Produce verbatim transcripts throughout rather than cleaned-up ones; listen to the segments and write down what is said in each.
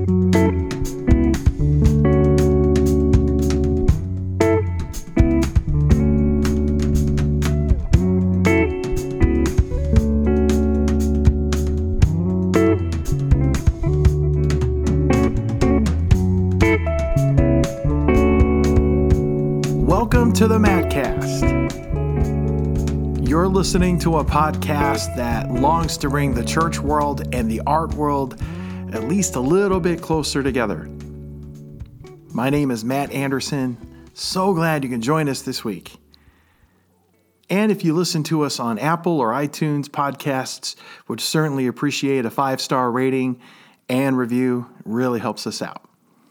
Welcome to the Mattcast. You're listening to a podcast that longs to bring the church world and the art world at least a little bit closer together. My name is Matt Anderson. So glad you can join us this week. And if you listen to us on Apple or iTunes podcasts, would certainly appreciate a five-star rating and review. It really helps us out.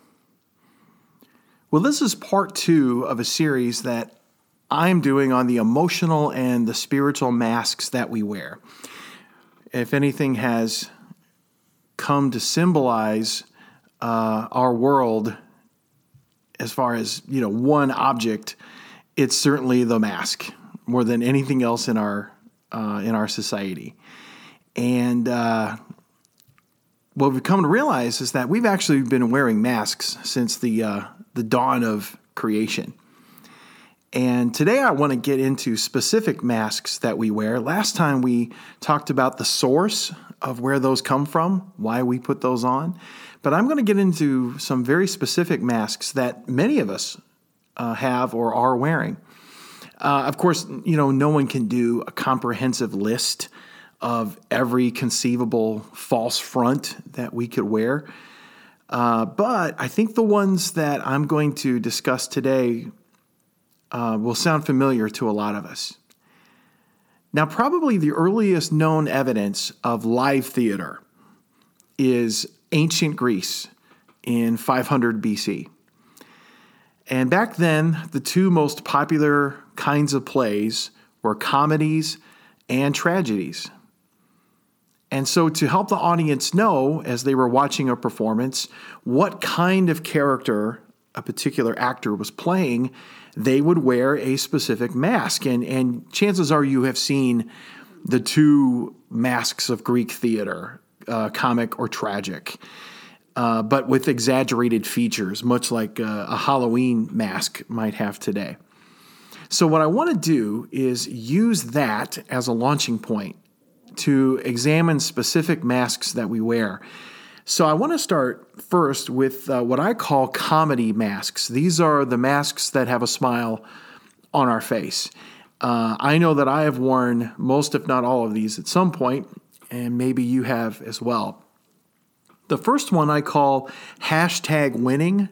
Well, this is part two of a series that I'm doing on the emotional and the spiritual masks that we wear. If anything has come to symbolize uh, our world as far as, you know, one object, it's certainly the mask more than anything else in our uh, in our society. And uh, what we've come to realize is that we've actually been wearing masks since the uh, the dawn of creation. And today I want to get into specific masks that we wear. Last time we talked about the source of where those come from, why we put those on. But I'm going to get into some very specific masks that many of us uh, have or are wearing. Uh, of course, you know, no one can do a comprehensive list of every conceivable false front that we could wear. Uh, but I think the ones that I'm going to discuss today uh, will sound familiar to a lot of us. Now, probably the earliest known evidence of live theater is ancient Greece in five hundred B C. And back then, the two most popular kinds of plays were comedies and tragedies. And so to help the audience know, as they were watching a performance, what kind of character a particular actor was playing, they would wear a specific mask. And, and chances are you have seen the two masks of Greek theater, uh, comic or tragic, uh, but with exaggerated features, much like a, a Halloween mask might have today. So what I want to do is use that as a launching point to examine specific masks that we wear. So I want to start first with uh, what I call comedy masks. These are the masks that have a smile on our face. Uh, I know that I have worn most, if not all of these at some point, and maybe you have as well. The first one I call hashtag winning.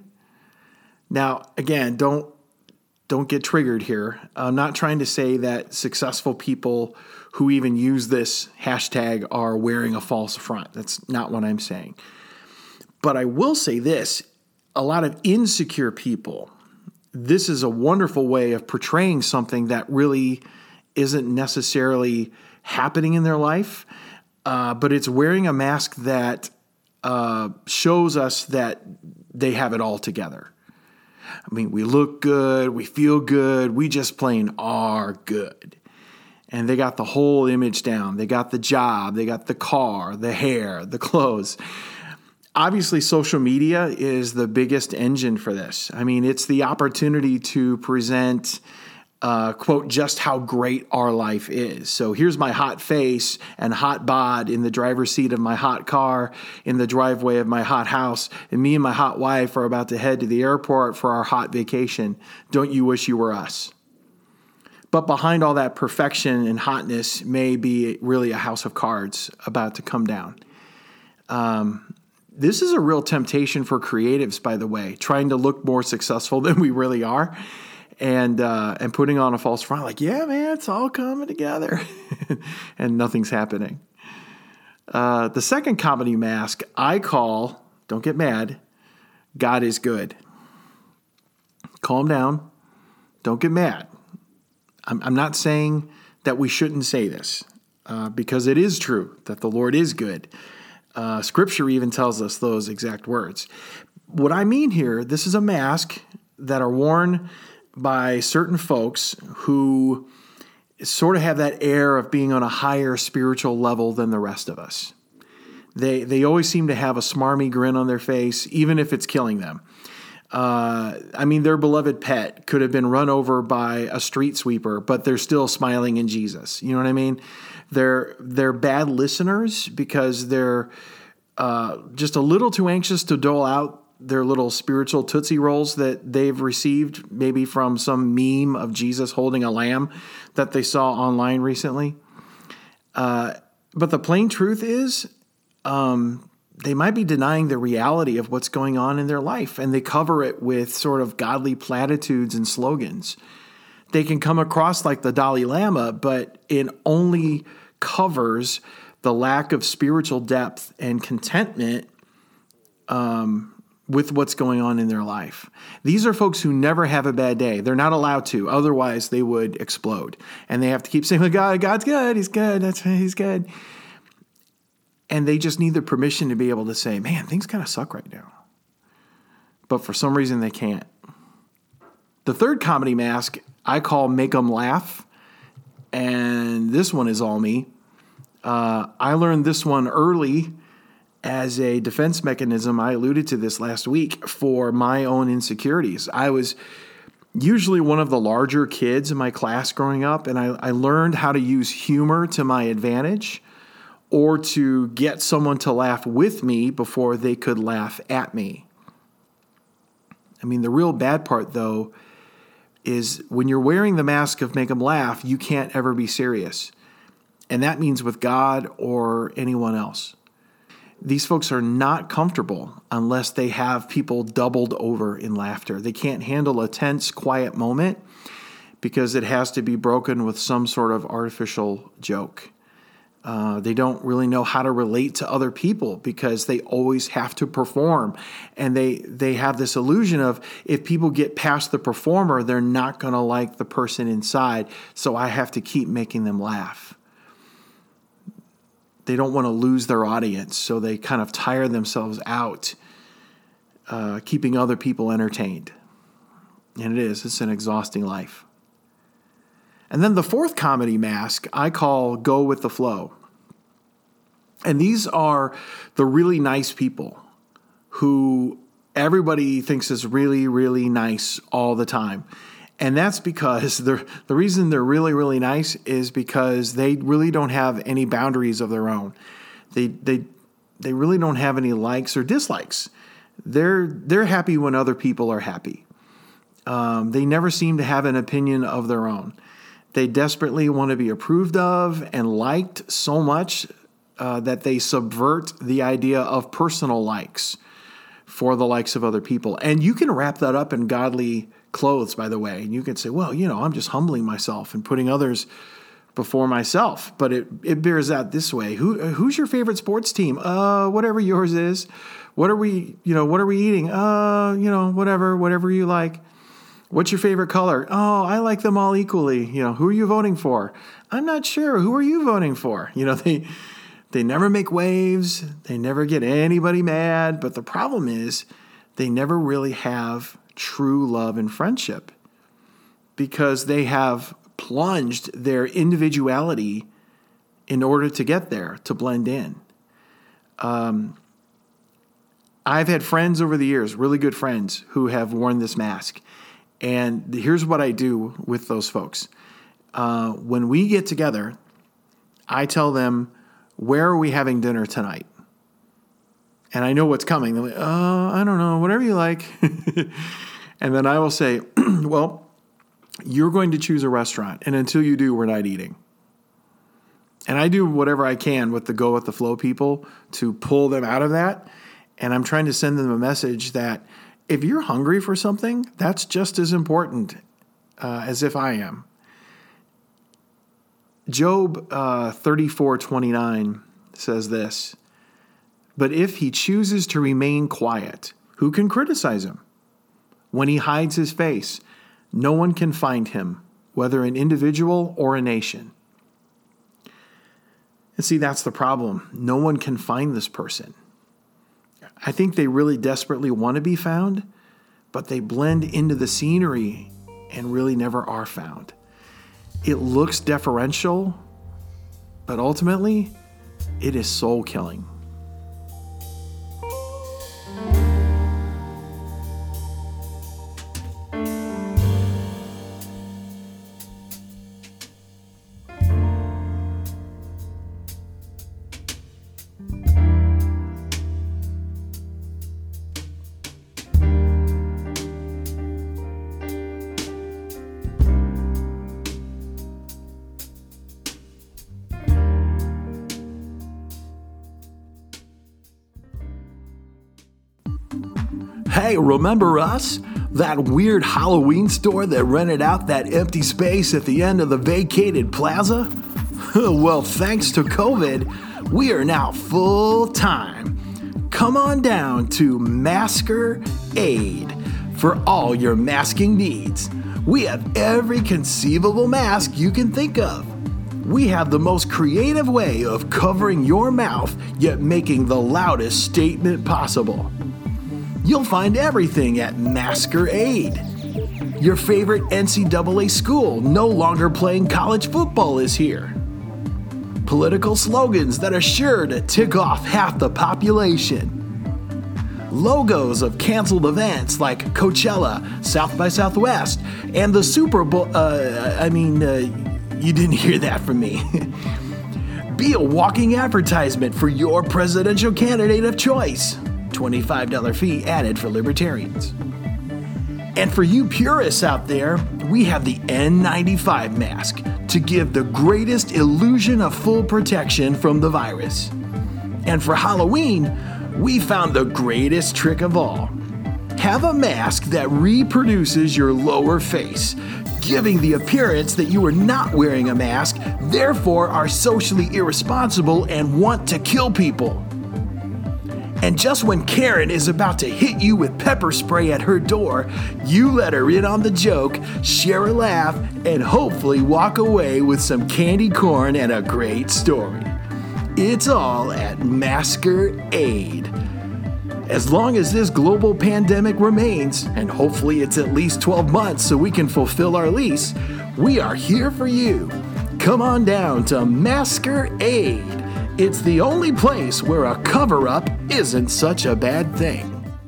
Now, again, don't Don't get triggered here. I'm not trying to say that successful people who even use this hashtag are wearing a false front. That's not what I'm saying. But I will say this, a lot of insecure people, this is a wonderful way of portraying something that really isn't necessarily happening in their life, uh, but it's wearing a mask that uh, shows us that they have it all together. I mean, we look good, we feel good, we just plain are good. And they got the whole image down. They got the job, they got the car, the hair, the clothes. Obviously, social media is the biggest engine for this. I mean, it's the opportunity to present, uh, quote, just how great our life is. So here's my hot face and hot bod in the driver's seat of my hot car, in the driveway of my hot house, and me and my hot wife are about to head to the airport for our hot vacation. Don't you wish you were us? But behind all that perfection and hotness may be really a house of cards about to come down. Um, this is a real temptation for creatives, by the way, trying to look more successful than we really are. And uh, and putting on a false front, like, yeah, man, it's all coming together. And nothing's happening. Uh, the second comedy mask I call, don't get mad, God is good. Calm down. Don't get mad. I'm, I'm not saying that we shouldn't say this, uh, because it is true that the Lord is good. Uh, scripture even tells us those exact words. What I mean here, this is a mask that are worn by certain folks who sort of have that air of being on a higher spiritual level than the rest of us. They they always seem to have a smarmy grin on their face, even if it's killing them. Uh, I mean, their beloved pet could have been run over by a street sweeper, but they're still smiling in Jesus. You know what I mean? They're they're bad listeners because they're uh, just a little too anxious to dole out their little spiritual Tootsie Rolls that they've received, maybe from some meme of Jesus holding a lamb that they saw online recently. Uh, but the plain truth is, um, they might be denying the reality of what's going on in their life, and they cover it with sort of godly platitudes and slogans. They can come across like the Dalai Lama, but it only covers the lack of spiritual depth and contentment um, with what's going on in their life. These are folks who never have a bad day. They're not allowed to. Otherwise, they would explode. And they have to keep saying, well, God, God's good. He's good. That's He's good. And they just need the permission to be able to say, man, things kind of suck right now. But for some reason, they can't. The third comedy mask I call Make 'em Laugh. And this one is all me. Uh, I learned this one early as a defense mechanism. I alluded to this last week for my own insecurities. I was usually one of the larger kids in my class growing up, and I, I learned how to use humor to my advantage, or to get someone to laugh with me before they could laugh at me. I mean, the real bad part, though, is when you're wearing the mask of Make 'em Laugh, you can't ever be serious. And that means with God or anyone else. These folks are not comfortable unless they have people doubled over in laughter. They can't handle a tense, quiet moment because it has to be broken with some sort of artificial joke. Uh, they don't really know how to relate to other people because they always have to perform. And they, they have this illusion of if people get past the performer, they're not going to like the person inside. So I have to keep making them laugh. They don't want to lose their audience. So they kind of tire themselves out, uh, keeping other people entertained. And it is, it's an exhausting life. And then the fourth comedy mask I call Go with the Flow. And these are the really nice people who everybody thinks is really, really nice all the time. And that's because the the reason they're really, really nice is because they really don't have any boundaries of their own. They they they really don't have any likes or dislikes. They're they're happy when other people are happy. Um, they never seem to have an opinion of their own. They desperately want to be approved of and liked so much uh, that they subvert the idea of personal likes for the likes of other people. And you can wrap that up in godly clothes, by the way. And you can say, well, you know, I'm just humbling myself and putting others before myself. But it, it bears out this way. Who who's your favorite sports team? Uh, whatever yours is. What are we, you know, what are we eating? Uh, you know, whatever, whatever you like. What's your favorite color? Oh, I like them all equally. You know, who are you voting for? I'm not sure. Who are you voting for? You know, they they never make waves. They never get anybody mad. But the problem is they never really have true love and friendship because they have plunged their individuality in order to get there, to blend in. Um, I've had friends over the years, really good friends, who have worn this mask. And here's what I do with those folks. Uh, when we get together, I tell them, where are we having dinner tonight? And I know what's coming. They're like, oh, I don't know, whatever you like. And then I will say, well, you're going to choose a restaurant. And until you do, we're not eating. And I do whatever I can with the Go with the Flow people to pull them out of that. And I'm trying to send them a message that if you're hungry for something, that's just as important uh, as if I am. Job uh, thirty-four twenty-nine says this, but if he chooses to remain quiet, who can criticize him? When he hides his face, no one can find him, whether an individual or a nation. And see, that's the problem. No one can find this person. I think they really desperately want to be found, but they blend into the scenery and really never are found. It looks deferential, but ultimately, it is soul killing. Hey, remember us? That weird Halloween store that rented out that empty space at the end of the vacated plaza? Well, thanks to COVID, we are now full-time. Come on down to Masker Aid for all your masking needs. We have every conceivable mask you can think of. We have the most creative way of covering your mouth, yet making the loudest statement possible. You'll find everything at Masker Aid. Your favorite N C double A school no longer playing college football is here. Political slogans that are sure to tick off half the population. Logos of canceled events like Coachella, South by Southwest, and the Super Bowl. Uh, I mean, uh, you didn't hear that from me. Be a walking advertisement for your presidential candidate of choice. twenty-five dollars fee added for libertarians. And for you purists out there, we have the N ninety-five mask to give the greatest illusion of full protection from the virus. And for Halloween, we found the greatest trick of all. Have a mask that reproduces your lower face, giving the appearance that you are not wearing a mask, therefore are socially irresponsible and want to kill people. And just when Karen is about to hit you with pepper spray at her door, you let her in on the joke, share a laugh, and hopefully walk away with some candy corn and a great story. It's all at Masker Aid. As long as this global pandemic remains, and hopefully it's at least twelve months so we can fulfill our lease, we are here for you. Come on down to Masker Aid. It's the only place where a cover-up isn't such a bad thing.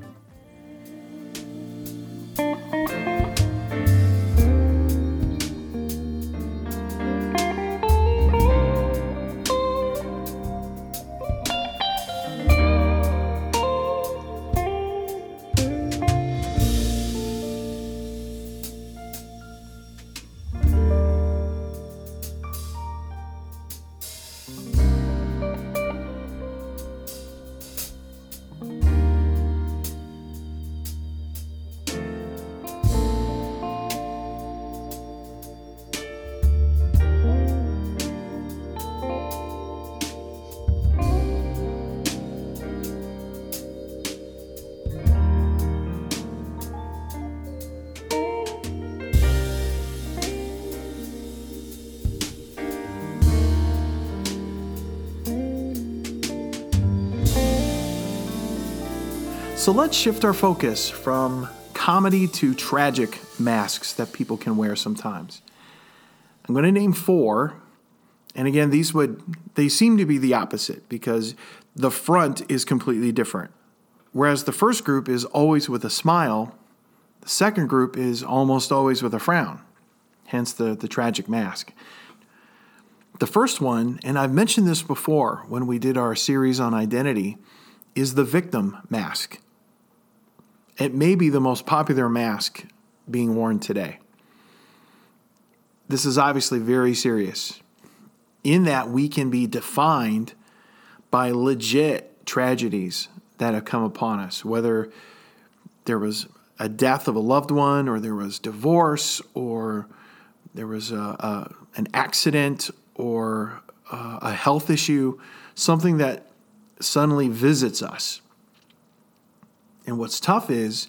So let's shift our focus from comedy to tragic masks that people can wear sometimes. I'm going to name four, and again, these would they seem to be the opposite because the front is completely different. Whereas the first group is always with a smile, the second group is almost always with a frown, hence the, the tragic mask. The first one, and I've mentioned this before when we did our series on identity, is the victim mask. It may be the most popular mask being worn today. This is obviously very serious in that we can be defined by legit tragedies that have come upon us, whether there was a death of a loved one or there was divorce or there was a, a, an accident or a, a health issue, something that suddenly visits us. And what's tough is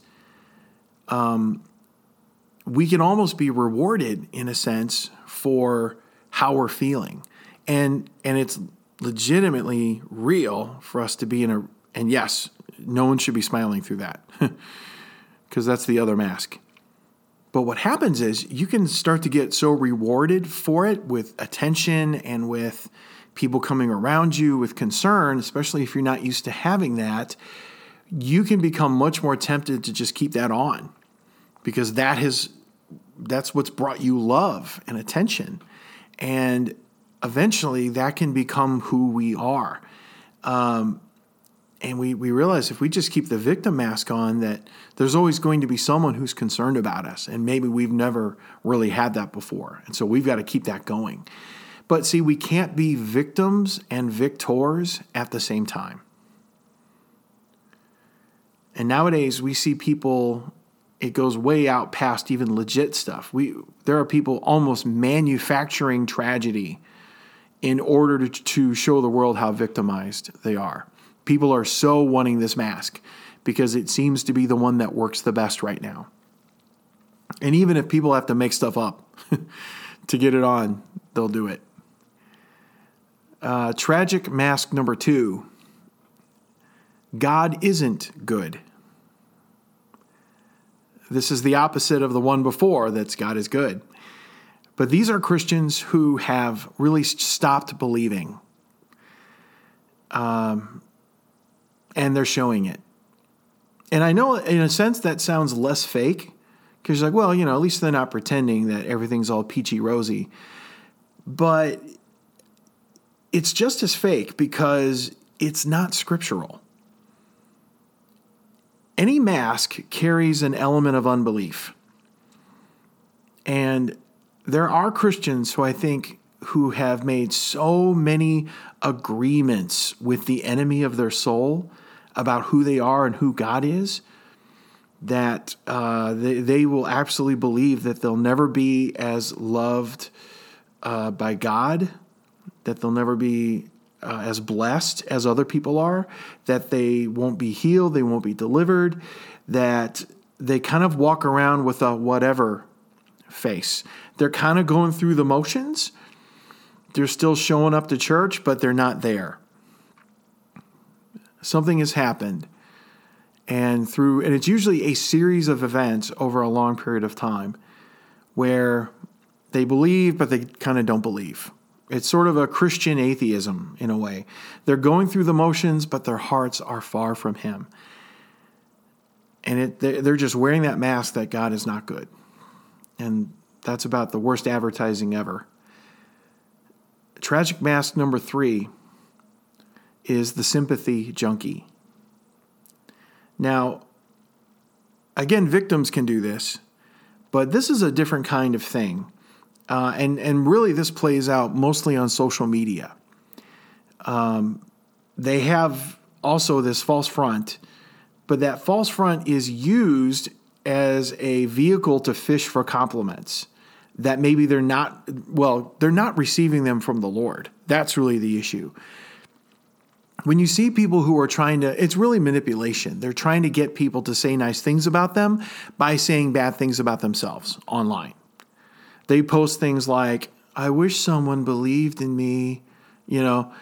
um, we can almost be rewarded, in a sense, for how we're feeling. And and it's legitimately real for us to be in a... And yes, no one should be smiling through that because that's the other mask. But what happens is you can start to get so rewarded for it with attention and with people coming around you with concern, especially if you're not used to having that, you can become much more tempted to just keep that on because that has, that's what's brought you love and attention. And eventually that can become who we are. Um, and we, we realize if we just keep the victim mask on, that there's always going to be someone who's concerned about us. And maybe we've never really had that before. And so we've got to keep that going. But see, we can't be victims and victors at the same time. And nowadays we see people, it goes way out past even legit stuff. We There are people almost manufacturing tragedy in order to, to show the world how victimized they are. People are so wanting this mask because it seems to be the one that works the best right now. And even if people have to make stuff up to get it on, they'll do it. Uh, tragic mask number two. God isn't good. This is the opposite of the one before, that's God is good. But these are Christians who have really stopped believing. Um, and they're showing it. And I know in a sense that sounds less fake, because you're like, well, you know, at least they're not pretending that everything's all peachy rosy. But it's just as fake because it's not scriptural. Any mask carries an element of unbelief. And there are Christians who I think who have made so many agreements with the enemy of their soul about who they are and who God is, that uh, they, they will absolutely believe that they'll never be as loved uh, by God, that they'll never be uh, as blessed as other people are, that they won't be healed, they won't be delivered, that they kind of walk around with a whatever face. They're kind of going through the motions. They're still showing up to church, but they're not there. Something has happened. And through, and it's usually a series of events over a long period of time where they believe, but they kind of don't believe. It's sort of a Christian atheism in a way. They're going through the motions, but their hearts are far from Him. And it, they're just wearing that mask that God is not good. And that's about the worst advertising ever. Tragic mask number three is the sympathy junkie. Now, again, victims can do this, but this is a different kind of thing. Uh, and, and really this plays out mostly on social media. Um, they have also this false front, but that false front is used as a vehicle to fish for compliments that maybe they're not, well, they're not receiving them from the Lord. That's really the issue. When you see people who are trying to, it's really manipulation. They're trying to get people to say nice things about them by saying bad things about themselves online. They post things like, I wish someone believed in me, you know,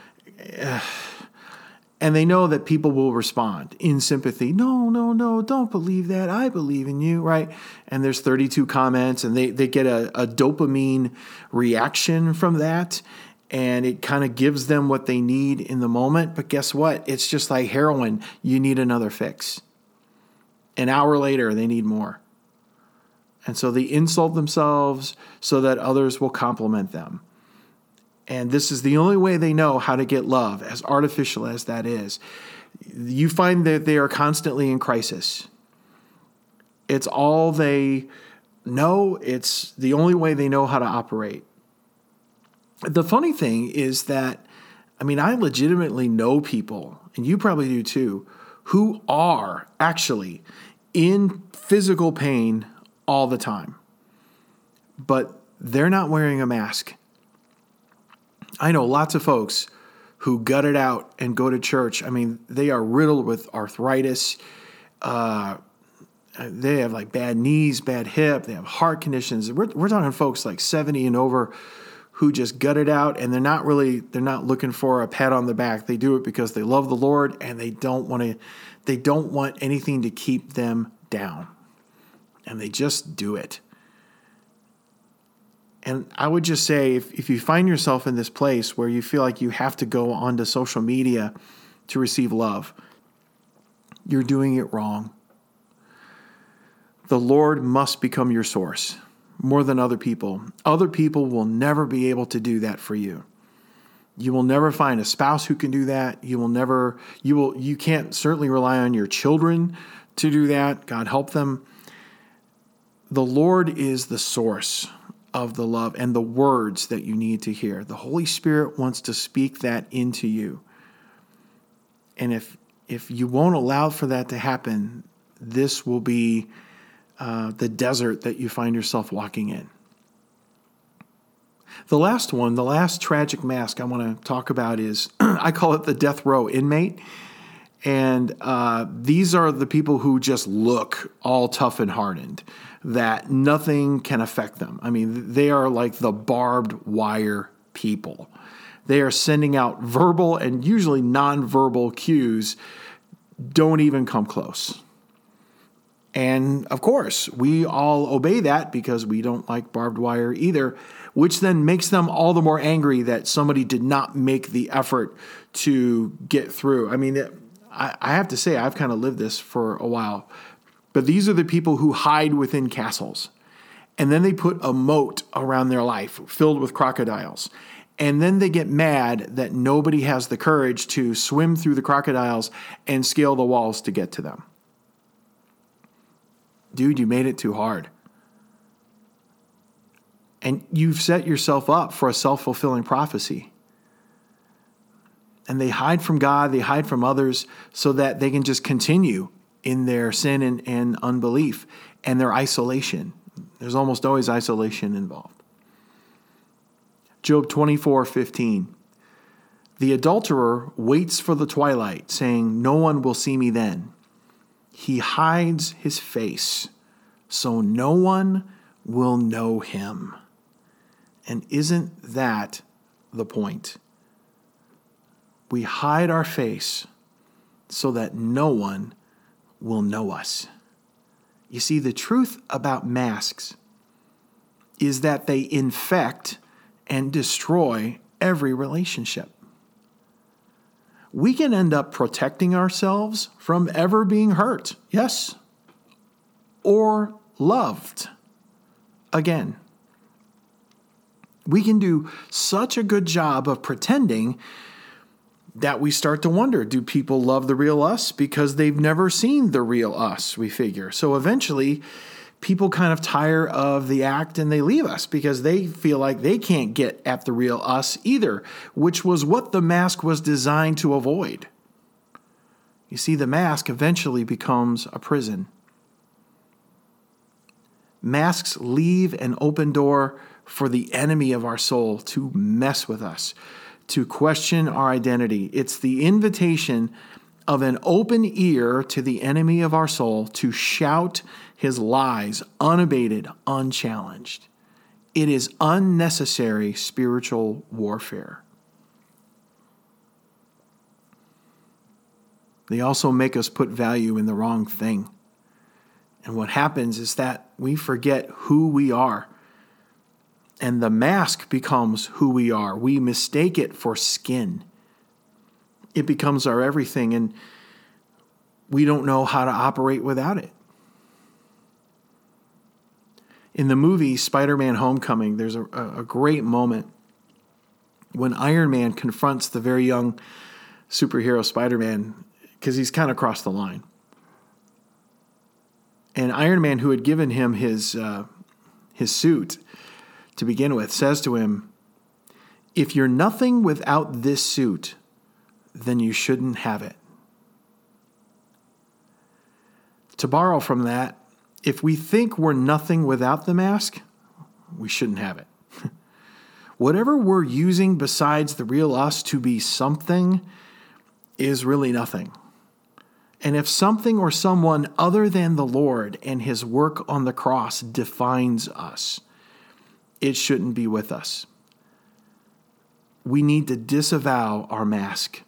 and they know that people will respond in sympathy. No, no, no, don't believe that. I believe in you, right? And there's thirty-two comments, and they, they get a, a dopamine reaction from that. And it kind of gives them what they need in the moment. But guess what? It's just like heroin. You need another fix. An hour later, they need more. And so they insult themselves so that others will compliment them. And this is the only way they know how to get love, as artificial as that is. You find that they are constantly in crisis. It's all they know. It's the only way they know how to operate. The funny thing is that, I mean, I legitimately know people, and you probably do too, who are actually in physical pain all the time, but they're not wearing a mask. I know lots of folks who gut it out and go to church. I mean, they are riddled with arthritis. Uh, they have like bad knees, bad hip. They have heart conditions. We're, we're talking folks like seventy and over who just gut it out, and they're not really, they're not looking for a pat on the back. They do it because they love the Lord, and they don't want to, they don't want anything to keep them down. And they just do it. And I would just say, if, if you find yourself in this place where you feel like you have to go onto social media to receive love, you're doing it wrong. The Lord must become your source more than other people. Other people will never be able to do that for you. You will never find a spouse who can do that. You will never, you will, you can't certainly rely on your children to do that. God help them. The Lord is the source of the love and the words that you need to hear. The Holy Spirit wants to speak that into you. And if if you won't allow for that to happen, this will be uh, the desert that you find yourself walking in. The last one, the last tragic mask I want to talk about is, I call it the death row inmate. And uh, these are the people who just look all tough and hardened, that nothing can affect them. I mean, they are like the barbed wire people. They are sending out verbal and usually nonverbal cues. Don't even come close. And of course, we all obey that because we don't like barbed wire either, which then makes them all the more angry that somebody did not make the effort to get through. I mean, I, I have to say, I've kind of lived this for a while, but these are the people who hide within castles. And then they put a moat around their life filled with crocodiles. And then they get mad that nobody has the courage to swim through the crocodiles and scale the walls to get to them. Dude, you made it too hard. And you've set yourself up for a self-fulfilling prophecy. And they hide from God, they hide from others so that they can just continue in their sin and, and unbelief and their isolation. There's almost always isolation involved. Job twenty-four fifteen. The adulterer waits for the twilight, saying, no one will see me then. He hides his face, so no one will know him. And isn't that the point? We hide our face so that no one will know us. You see, the truth about masks is that they infect and destroy every relationship. We can end up protecting ourselves from ever being hurt, yes, or loved again. We can do such a good job of pretending that we start to wonder, do people love the real us? Because they've never seen the real us, we figure. So eventually, people kind of tire of the act and they leave us because they feel like they can't get at the real us either, which was what the mask was designed to avoid. You see, the mask eventually becomes a prison. Masks leave an open door for the enemy of our soul to mess with us, to question our identity. It's the invitation of an open ear to the enemy of our soul to shout his lies unabated, unchallenged. It is unnecessary spiritual warfare. They also make us put value in the wrong thing. And what happens is that we forget who we are. And the mask becomes who we are. We mistake it for skin. It becomes our everything, and we don't know how to operate without it. In the movie Spider-Man Homecoming, there's a, a great moment when Iron Man confronts the very young superhero Spider-Man because he's kind of crossed the line. And Iron Man, who had given him his uh, his suit to begin with, says to him, if you're nothing without this suit, then you shouldn't have it. To borrow from that, if we think we're nothing without the mask, we shouldn't have it. Whatever we're using besides the real us to be something is really nothing. And if something or someone other than the Lord and his work on the cross defines us, it shouldn't be with us. We need to disavow our mask.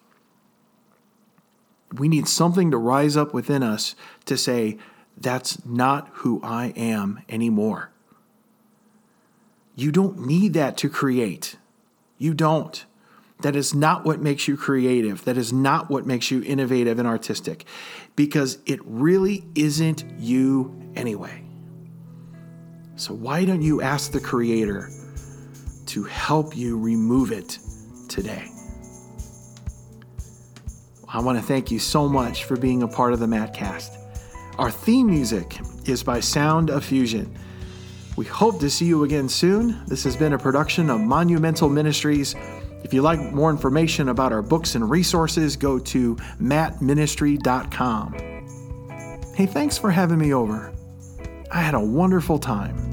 We need something to rise up within us to say, that's not who I am anymore. You don't need that to create. You don't. That is not what makes you creative. That is not what makes you innovative and artistic, because it really isn't you anyway. So why don't you ask the Creator to help you remove it today? I want to thank you so much for being a part of the Mattcast. Our theme music is by Sound of Fusion. We hope to see you again soon. This has been a production of Monumental Ministries, If you'd like more information about our books and resources, go to matt ministry dot com. Hey, thanks for having me over. I had a wonderful time.